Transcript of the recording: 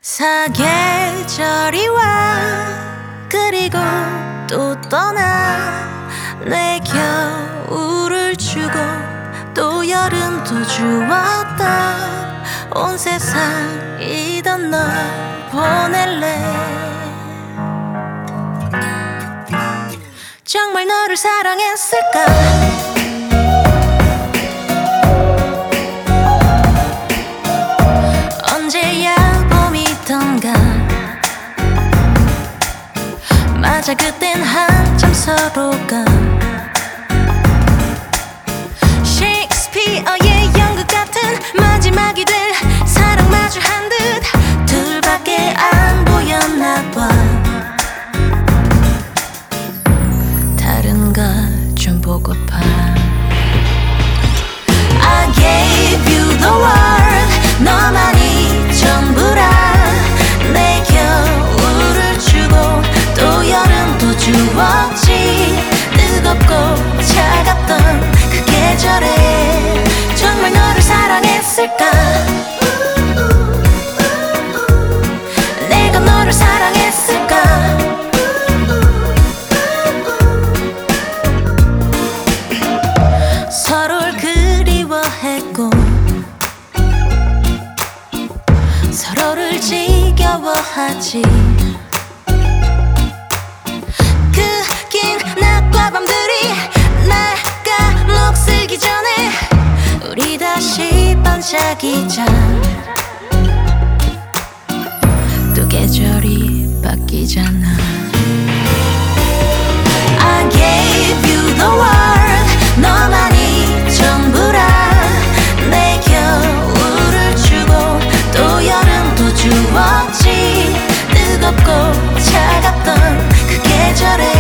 사계절이 와 그리고 또 떠나 내 겨울을 주고 또 여름도 주었다 온 세상이던 널 보낼래 정말 너를 사랑했을까 언제야 봄이던가 맞아 그땐 한참 서로가 셰익스피어의 연극 같은 마지막이 될 사랑 마주한 듯 둘밖에 안 보였나 봐 다른 것 좀 보고파 I gave you the world 너만이 전부라 내 겨울을 주고 또 여름도 주었지 뜨겁고 차갑던 그 계절에 정말 너를 사랑했을까 내가 너를 사랑했을까 서로를 그리워했고 서로를 지겨워하지 그 긴 낮과 밤들이 날 까먹슬기 전에 우리 다시 반짝이자 또 계절이 바뀌잖아 I gave you the world 너만이 전부라 내 겨울을 주고 또 여름도 주었지 뜨겁고 차갑던 그 계절에